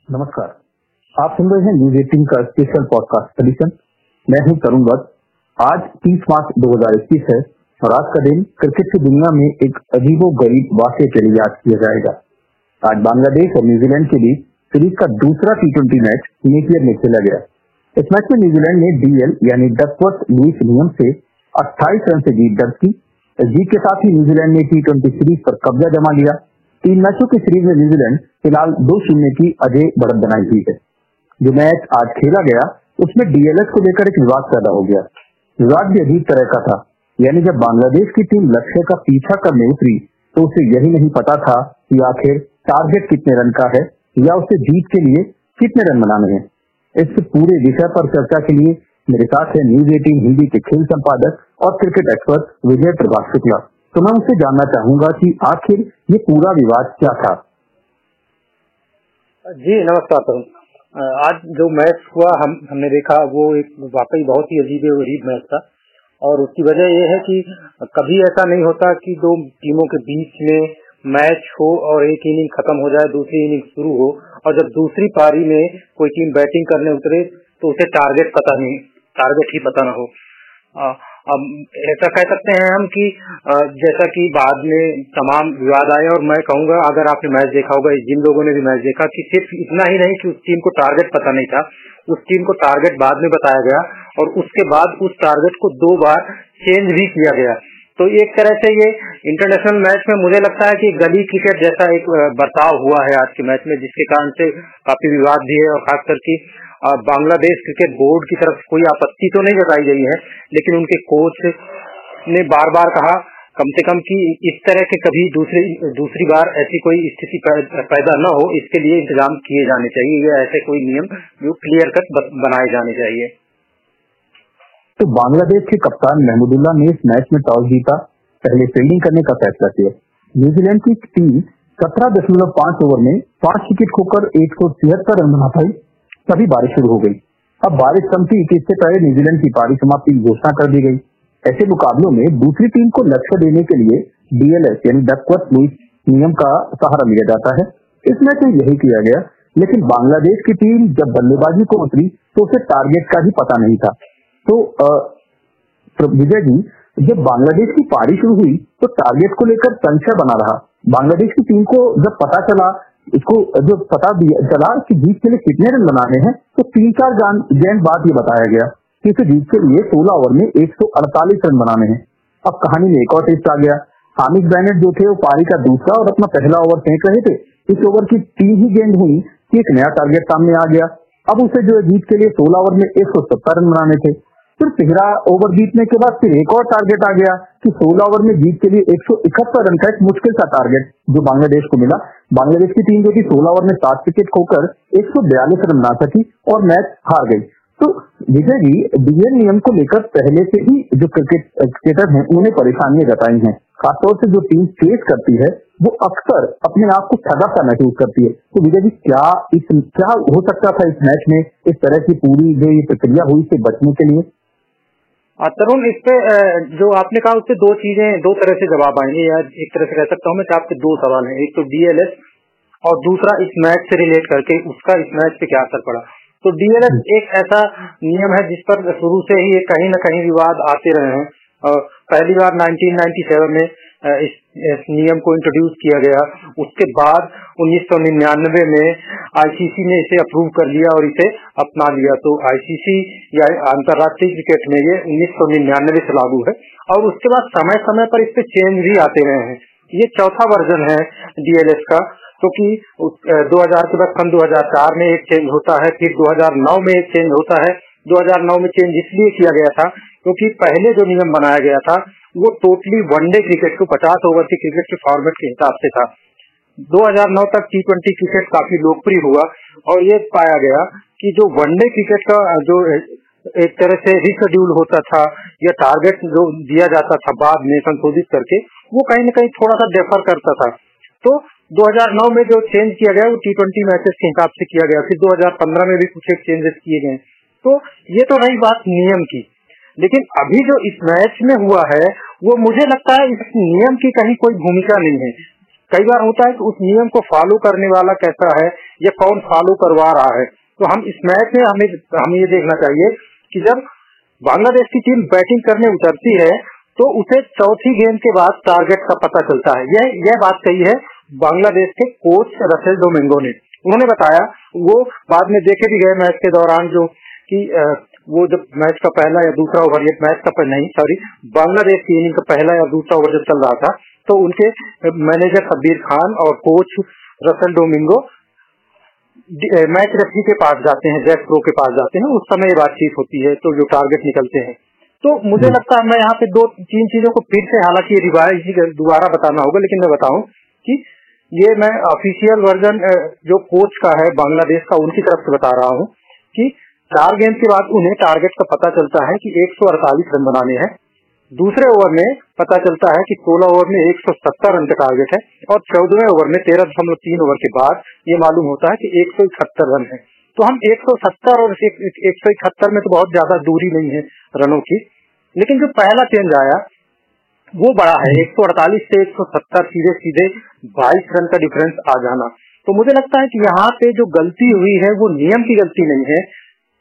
नमस्कार। आप सुन रहे हैं न्यूज 18 का स्पेशल पॉडकास्ट एडिशन। मैं हूं तरुण वत्स। आज 30 मार्च 2021 है और आज का दिन क्रिकेट की दुनिया में एक अजीबोगरीब वाक़ये के लिए याद किया जाएगा। आज बांग्लादेश और न्यूजीलैंड के बीच सीरीज का दूसरा T20 मैच नेपियर में खेला गया। इस मैच में न्यूजीलैंड ने DL यानी डकवर्थ लुईस नियम से 28 रन से जीत दर्ज की। इस जीत के साथ ही न्यूजीलैंड ने T20 सीरीज पर कब्जा जमा लिया। 3 मैचों की सीरीज में न्यूजीलैंड फिलहाल 2-0 की अजय बढ़त बनाई हुई है। जो मैच आज खेला गया उसमें DLS को लेकर एक विवाद पैदा हो गया। विवाद भी अजीब तरह का था, यानी जब बांग्लादेश की टीम लक्ष्य का पीछा करने उतरी तो उसे यही नहीं पता था कि आखिर टारगेट कितने रन का है या उसे जीत के लिए कितने रन बनाने हैं। इस पूरे विषय पर चर्चा के लिए मेरे साथ है न्यूज 18 हिंदी के खेल संपादक और क्रिकेट एक्सपर्ट विजय प्रभात शुक्ला। तो मैं उनसे जानना चाहूंगा कि आखिर ये पूरा विवाद क्या था। जी नमस्कार तरुण। आज जो मैच हुआ हमने देखा वो एक वाकई बहुत ही अजीब मैच था और उसकी वजह ये है कि कभी ऐसा नहीं होता कि दो टीमों के बीच में मैच हो और एक इनिंग खत्म हो जाए, दूसरी इनिंग शुरू हो और जब दूसरी पारी में कोई टीम बैटिंग करने उतरे तो उसे टारगेट ही पता न हो। अब ऐसा कह सकते हैं हम कि जैसा कि बाद में तमाम विवाद आए और मैं कहूंगा अगर आपने मैच देखा होगा, जिन लोगों ने भी मैच देखा, कि सिर्फ इतना ही नहीं कि उस टीम को टारगेट पता नहीं था, उस टीम को टारगेट बाद में बताया गया और उसके बाद उस टारगेट को 2 बार चेंज भी किया गया। तो एक तरह से ये इंटरनेशनल मैच में मुझे लगता है कि गली क्रिकेट जैसा एक बर्ताव हुआ है आज के मैच में, जिसके कारण से काफी विवाद भी है और खासकर की बांग्लादेश क्रिकेट बोर्ड की तरफ कोई आपत्ति तो नहीं जताई गई है, लेकिन उनके कोच ने बार बार कहा कम से कम कि इस तरह के कभी दूसरी बार ऐसी कोई स्थिति पैदा न हो, इसके लिए इंतजाम किए जाने चाहिए या ऐसे कोई नियम जो क्लियर कट बनाए जाने चाहिए। तो बांग्लादेश के कप्तान महमूदुल्लाह ने इस मैच में टॉस जीता, पहले फील्डिंग करने का फैसला किया। न्यूजीलैंड की टीम 17.5 ओवर में 5 विकेट खोकर 173 रन बना पाई। तभी बारिश शुरू हो गई। अब बारिश कम थी कि इससे पहले न्यूजीलैंड की पारी समाप्ति की घोषणा कर दी गई। ऐसे मुकाबलों में दूसरी टीम को लक्ष्य देने के लिए DLS यानी डकवर्थ लुईस नियम का सहारा लिया जाता है। इस मैच में यही किया गया, लेकिन बांग्लादेश की टीम जब बल्लेबाजी को उतरी तो उसे टारगेट का भी पता नहीं था। तो विजय जी, जब बांग्लादेश की पारी शुरू हुई तो टारगेट को लेकर संशय बना रहा। बांग्लादेश की टीम को जब पता चला चला कि जीत के लिए कितने रन बनाने हैं तो 3-4 गेंद बाद ये बताया गया कि इसे जीत के लिए 16 ओवर में 148 रन बनाने हैं। अब कहानी में एक और ट्विस्ट आ गया। हामिद बेनेट जो थे वो पारी का दूसरा और अपना पहला ओवर फेंक रहे थे। इस ओवर की 3 ही गेंद हुई कि एक नया टारगेट सामने आ गया। अब उसे जो जीत के लिए 16 ओवर में 170 रन बनाने थे। फिर तिहरा ओवर जीतने के बाद फिर एक और टारगेट आ गया कि 16 ओवर में जीत के लिए 171 रन का एक मुश्किल सा टारगेट जो बांग्लादेश को मिला। बांग्लादेश की टीम जो कि 16 ओवर में 7 विकेट खोकर 142 रन बना सकी और मैच हार गई। तो विजय जी, DL नियम को लेकर पहले से ही जो क्रिकेटर हैं उन्हें परेशानियां जताई हैं। खासतौर से जो टीम फेस करती है वो अक्सर अपने आप को ठगा सा महसूस करती है। तो विजय जी, क्या हो सकता था इस मैच में इस तरह की पूरी जो ये प्रक्रिया हुई से बचने के लिए? तरुण, इस पे जो आपने कहा उससे दो तरह से जवाब आएंगे या एक तरह से कह सकता हूँ मैं कि आपके 2 सवाल हैं। एक तो DLS और दूसरा इस मैच से रिलेट करके उसका इस मैच पे क्या असर पड़ा। तो DLS एक ऐसा नियम है जिस पर शुरू से ही कहीं न कहीं विवाद आते रहे हैं। पहली बार 1997 में इस नियम को इंट्रोड्यूस किया गया। उसके बाद 1999 में ICC ने इसे अप्रूव कर लिया और इसे अपना लिया। तो ICC या अंतर्राष्ट्रीय क्रिकेट में ये 1999 से लागू है और उसके बाद समय समय पर इस पे चेंज भी आते रहे हैं। ये चौथा वर्जन है DLS का, क्योंकि 2000 के बाद सन 2004 में एक चेंज होता है, फिर 2009 में एक चेंज होता है। 2009 में चेंज इसलिए किया गया था क्योंकि पहले जो नियम बनाया गया था वो टोटली वनडे क्रिकेट को 50 ओवर के क्रिकेट के फॉर्मेट के हिसाब से था। 2009 तक T20 क्रिकेट काफी लोकप्रिय हुआ और ये पाया गया कि जो वनडे क्रिकेट का जो एक तरह से रिशेड्यूल होता था या टारगेट जो दिया जाता था बाद में संशोधित करके, वो कहीं न कहीं थोड़ा सा डिफर करता था। तो 2009 में जो चेंज किया गया वो T20 मैचेस के हिसाब से किया गया। फिर 2015 में भी कुछ एक चेंजेस किए गए। तो ये तो रही बात नियम की, लेकिन अभी जो इस मैच में हुआ है वो मुझे लगता है इस नियम की कहीं कोई भूमिका नहीं है। कई बार होता है कि उस नियम को फॉलो करने वाला कैसा है या कौन फॉलो करवा रहा है। तो हम इस मैच में हमें ये देखना चाहिए कि जब बांग्लादेश की टीम बैटिंग करने उतरती है तो उसे चौथी गेंद के बाद टारगेट का पता चलता है। यह बात कही है बांग्लादेश के कोच रसेल डोमिंगो ने। उन्होंने बताया, वो बाद में देखे भी गए मैच के दौरान, जो कि वो जब मैच का पहला या दूसरा ओवर, ये मैच का नहीं सॉरी बांग्लादेश की इनिंग का पहला या दूसरा ओवर जब चल रहा था तो उनके मैनेजर शब्बीर खान और coach Russell Domingo match referee के पास जाते हैं, जैक प्रो के पास जाते हैं। उस समय बातचीत होती है तो जो टारगेट निकलते हैं। तो मुझे लगता है मैं यहाँ पे 2-3 चीजों को फिर से, हालांकि ये रिवाइज दोबारा बताना होगा, लेकिन मैं बताऊं कि ये मैं ऑफिशियल वर्जन जो कोच का है बांग्लादेश का, उनकी तरफ से बता रहा हूँ कि 4 गेंद के बाद उन्हें टारगेट का पता चलता है कि 148 रन बनाने हैं। दूसरे ओवर में पता चलता है कि 16 ओवर में 170 रन का टारगेट है और 14वें ओवर में 13.3 ओवर के बाद ये मालूम होता है कि 171 रन है। तो हम 170 और 171 में तो बहुत ज्यादा दूरी नहीं है रनों की, लेकिन जो पहला चेंज आया वो बड़ा है। 148 से 170 सीधे 22 रन का डिफरेंस आ जाना। तो मुझे लगता है कि यहाँ पे जो गलती हुई है वो नियम की गलती नहीं है।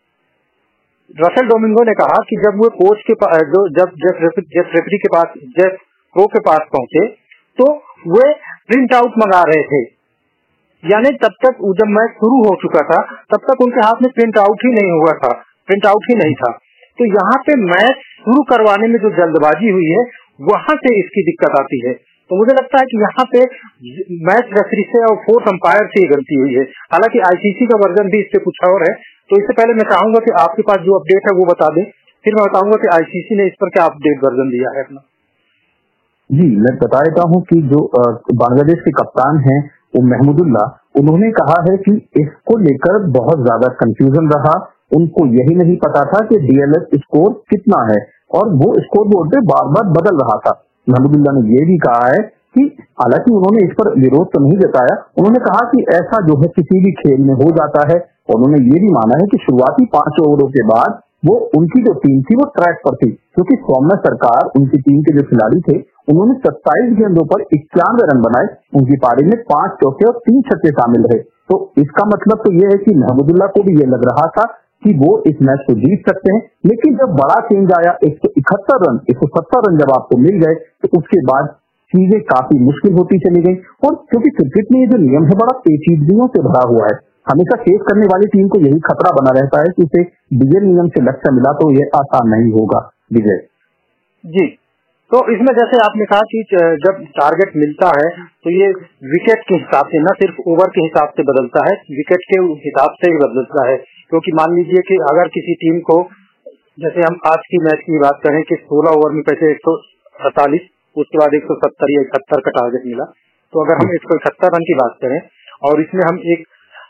रसेल डोमिंगो ने कहा कि जब वो कोच के पास, जब रेफरी के पास, जेफ प्रो के पास पहुंचे तो वे प्रिंट आउट मंगा रहे थे, यानी तब तक जब मैच शुरू हो चुका था तब तक उनके हाथ में प्रिंट आउट ही नहीं हुआ था, प्रिंट आउट ही नहीं था। तो यहाँ पे मैच शुरू करवाने में जो जल्दबाजी हुई है वहां से इसकी दिक्कत आती है। तो मुझे लगता है कि यहाँ पे मैच रेफरी से और फोर्थ अंपायर से ही गलती हुई है। हालांकि आईसीसी का वर्जन भी इससे कुछ और है। तो इससे पहले मैं चाहूंगा कि आपके पास जो अपडेट है वो बता दें, फिर मैं बताऊंगा कि आईसीसी ने इस पर क्या अपडेट वर्जन दिया है अपना। जी, मैं बता देता हूँ कि जो बांग्लादेश के कप्तान हैं वो महमूदुल्लाह, उन्होंने कहा है कि इसको लेकर बहुत ज्यादा कंफ्यूजन रहा। उनको यही नहीं पता था कि डीएलएस स्कोर कितना है और वो स्कोर बोर्ड पे बार बार बदल रहा था। महमूदुल्लाह ने ये भी कहा है कि हालांकि उन्होंने इस पर विरोध तो नहीं जताया, उन्होंने कहा कि ऐसा जो है किसी भी खेल में हो जाता है। और उन्होंने ये भी माना है कि शुरुआती 5 ओवरों के बाद वो उनकी जो टीम थी वो ट्रैक पर थी, क्योंकि सौम्य सरकार उनकी टीम के जो खिलाड़ी थे उन्होंने 27 गेंदों पर 91 रन बनाए। उनकी पारी में 5 चौके और 3 छक्के शामिल रहे। तो इसका मतलब तो ये है कि महमूदुल्लाह को भी ये लग रहा था कि वो इस मैच को जीत सकते हैं, लेकिन जब बड़ा चेंज आया, 171 रन, 170 रन जब आपको मिल गए तो उसके बाद चीजें काफी मुश्किल होती चली गई। और क्योंकि क्रिकेट में ये जो नियम है बड़ा पेचीदगियों से भरा हुआ है, हमेशा फेस करने वाली टीम को यही खतरा बना रहता है कि उसे डीएल नियम से लक्ष्य मिला तो ये आसान नहीं होगा। विजय जी, तो इसमें जैसे आपने कहा कि जब टारगेट मिलता है तो ये विकेट के हिसाब से, न सिर्फ ओवर के हिसाब से बदलता है, विकेट के हिसाब से ही बदलता है। क्योंकि मान लीजिए कि अगर किसी टीम को, जैसे हम आज की मैच की बात करें कि 16 ओवर में पैसे 148, उसके बाद 170 या 71 का टारगेट मिला, तो अगर हम 171 रन की बात करें और इसमें हम एक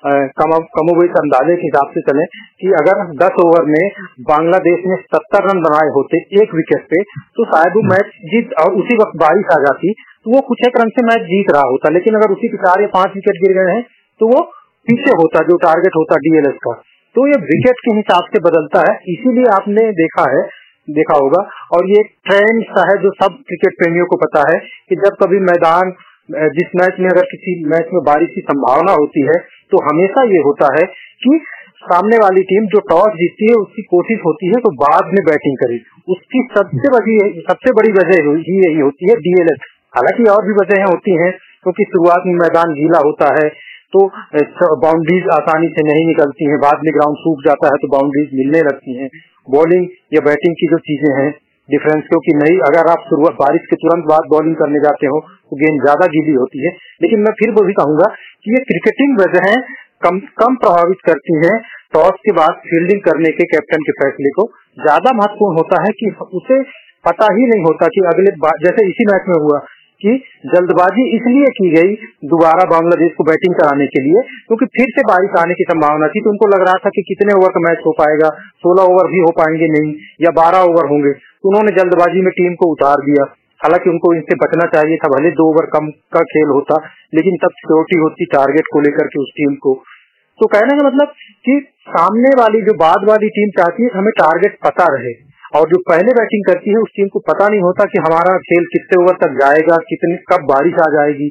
कमोबेश अंदाजे के हिसाब से चले कि अगर 10 ओवर में बांग्लादेश ने 70 रन बनाए होते एक विकेट पे तो शायद वो मैच जीत, और उसी वक्त बारिश आ जाती तो वो कुछ एक रन से मैच जीत रहा होता। लेकिन अगर उसी के 4 या 5 विकेट गिर गए हैं तो वो पीछे होता, जो टारगेट होता डीएलएस का। तो ये विकेट के हिसाब से बदलता है, इसीलिए आपने देखा होगा और ये ट्रेंड सा है जो सब क्रिकेट प्रेमियों को पता है कि जब कभी मैदान, जिस मैच में अगर किसी मैच में बारिश की संभावना होती है तो हमेशा ये होता है कि सामने वाली टीम जो टॉस जीतती है उसकी कोशिश होती है तो बाद में बैटिंग करे। उसकी सबसे बड़ी वजह ही यही होती है डीएलएस। हालांकि और भी वजहें होती हैं, क्योंकि शुरुआत में मैदान गीला होता है तो बाउंड्रीज आसानी से नहीं निकलती हैं, बाद में ग्राउंड सूख जाता है तो बाउंड्रीज मिलने लगती हैं। बॉलिंग या बैटिंग की जो चीजें हैं डिफरेंस, क्योंकि नहीं, अगर आप शुरुआत बारिश के तुरंत बाद बॉलिंग करने जाते हो तो गेंद ज्यादा गीली होती है। लेकिन मैं फिर वो भी कहूंगा कि ये क्रिकेटिंग वजहें कम प्रभावित करती हैं। टॉस के बाद फील्डिंग करने के कैप्टन के फैसले को ज्यादा महत्वपूर्ण होता है कि उसे पता ही नहीं होता कि अगले जैसे इसी मैच में हुआ कि जल्दबाजी इसलिए की गई दोबारा बांग्लादेश को बैटिंग कराने के लिए, क्योंकि फिर से बारिश आने की संभावना थी। तो उनको लग रहा था कि कितने ओवर का मैच हो पाएगा, 16 ओवर भी हो पाएंगे नहीं या 12 ओवर होंगे। तो उन्होंने जल्दबाजी में टीम को उतार दिया। हालांकि उनको इनसे बचना चाहिए था, भले 2 ओवर कम का खेल होता, लेकिन तब सिक्योरिटी होती टारगेट को लेकर के उस टीम को। तो कहने का मतलब कि सामने वाली जो बाद वाली टीम चाहती है हमें टारगेट पता रहे, और जो पहले बैटिंग करती है उस टीम को पता नहीं होता कि हमारा खेल कितने ओवर तक जाएगा, कब बारिश आ जाएगी,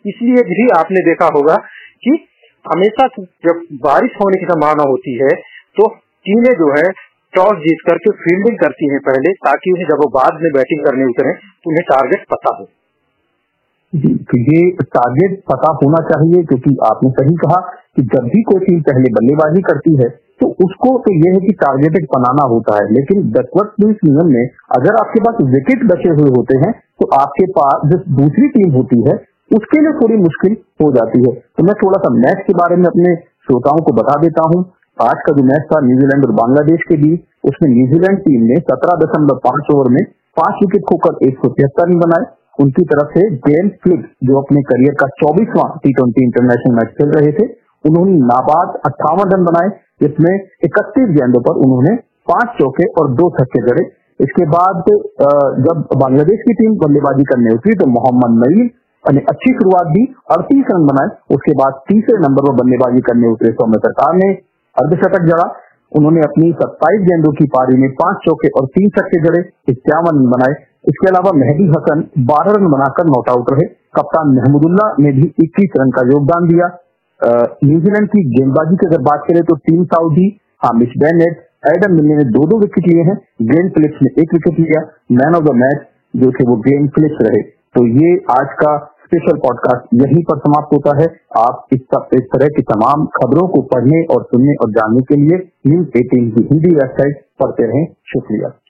इसलिए भी आपने देखा होगा कि हमेशा जब बारिश होने की संभावना होती है तो टीमें जो है टॉस जीत करके फील्डिंग करती हैं पहले, ताकि उन्हें जब वो बाद में बैटिंग करने उतरे तो उन्हें टारगेट पता हो। जी, तो ये टारगेट पता होना चाहिए, क्योंकि आपने सही कहा कि जब भी कोई टीम पहले बल्लेबाजी करती है तो उसको तो यह है कि टारगेटेड बनाना होता है, लेकिन डकवर्थ लुईस नियम में अगर आपके पास विकेट बचे हुए होते हैं तो आपके पास जो दूसरी टीम होती है उसके लिए थोड़ी मुश्किल हो जाती है। तो मैं थोड़ा सा मैच के बारे में अपने श्रोताओं को बता देता हूँ। आज का जो मैच था न्यूजीलैंड और बांग्लादेश के बीच, उसमें न्यूजीलैंड टीम ने 17.5 ओवर में 5 विकेट खोकर 173 रन बनाए। उनकी तरफ से ग्लेन फिलिप्स, जो अपने करियर का 24वां T20 इंटरनेशनल मैच खेल रहे थे, उन्होंने नाबाद 58 रन बनाए, जिसमें 31 गेंदों पर उन्होंने 5 चौके और 2 छक्के जड़े। इसके बाद जब बांग्लादेश की टीम बल्लेबाजी करने उतरी तो मोहम्मद नईम ने अच्छी शुरुआत दी, 38 रन बनाए। उसके बाद तीसरे नंबर पर बल्लेबाजी करने उतरे सौम्य सरकार ने अर्धशतक जड़ा। उन्होंने अपनी 27 गेंदों की पारी में 5 चौके और 3 छक्के जड़े, 51 रन बनाए। इसके अलावा मेहदी हसन 12 रन बनाकर नॉट आउट रहे। कप्तान महमूदुल्लाह ने भी 21 रन का योगदान दिया। न्यूजीलैंड की गेंदबाजी की अगर बात करें तो team Southee, Hamish Bennett, Adam Milne ने 2-2 विकेट लिए हैं। ग्लेन फिलिप्स ने 1 विकेट लिया। मैन ऑफ द मैच जो थे वो ग्लेन फिलिप्स रहे। तो ये आज का स्पेशल पॉडकास्ट यहीं पर समाप्त होता है। आप इस तरह की तमाम खबरों को पढ़ने और सुनने और जानने के लिए न्यूज़ 18 की हिंदी वेबसाइट पढ़ते रहें। शुक्रिया।